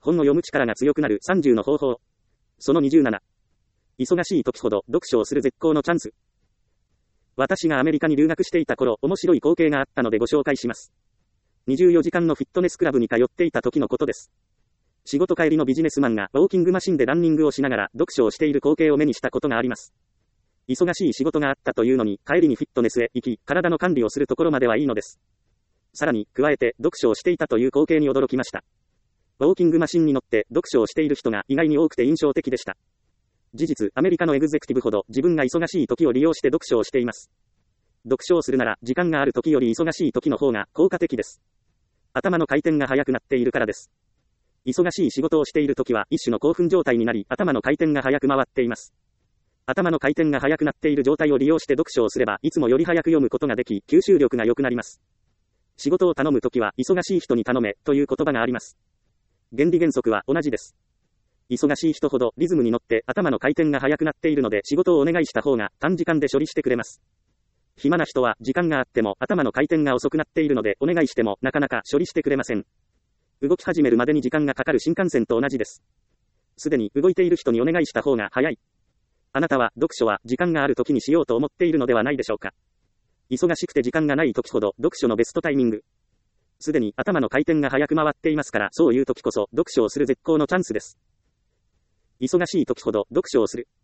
本を読む力が強くなる30の方法。その27。忙しい時ほど読書をする絶好のチャンス。私がアメリカに留学していた頃、面白い光景があったのでご紹介します。24時間のフィットネスクラブに通っていた時のことです。仕事帰りのビジネスマンがウォーキングマシンでランニングをしながら読書をしている光景を目にしたことがあります。忙しい仕事があったというのに、帰りにフィットネスへ行き、体の管理をするところまではいいのです。さらに、加えて読書をしていたという光景に驚きました。ウォーキングマシンに乗って読書をしている人が意外に多くて印象的でした。事実、アメリカのエグゼクティブほど自分が忙しい時を利用して読書をしています。読書をするなら、時間がある時より忙しい時の方が効果的です。頭の回転が速くなっているからです。忙しい仕事をしている時は一種の興奮状態になり、頭の回転が速く回っています。頭の回転が速くなっている状態を利用して読書をすれば、いつもより早く読むことができ、吸収力が良くなります。仕事を頼むときは、忙しい人に頼め、という言葉があります。原理原則は同じです。忙しい人ほどリズムに乗って頭の回転が速くなっているので、仕事をお願いした方が短時間で処理してくれます。暇な人は時間があっても頭の回転が遅くなっているので、お願いしてもなかなか処理してくれません。動き始めるまでに時間がかかる新幹線と同じです。すでに動いている人にお願いした方が早い。あなたは読書は時間がある時にしようと思っているのではないでしょうか。忙しくて時間がない時ほど読書のベストタイミング。すでに頭の回転が早く回っていますから、そういう時こそ読書をする絶好のチャンスです。忙しい時ほど読書をする。